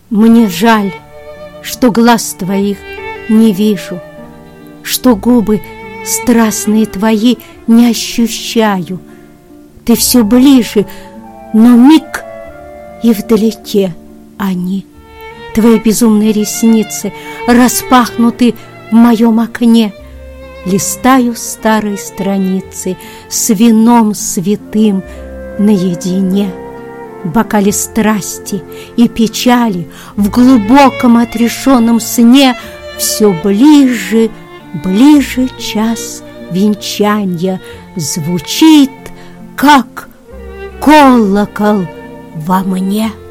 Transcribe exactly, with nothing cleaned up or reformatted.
Мне жаль, что глаз твоих не вижу, что губы страстные твои не ощущаю. Ты все ближе, но миг, и вдалеке они. Твои безумные ресницы распахнуты в моем окне. Листаю старые страницы с вином святым наедине. В бокале страсти и печали, в глубоком отрешенном сне все ближе, ближе час венчанья звучит, как колокол во мне.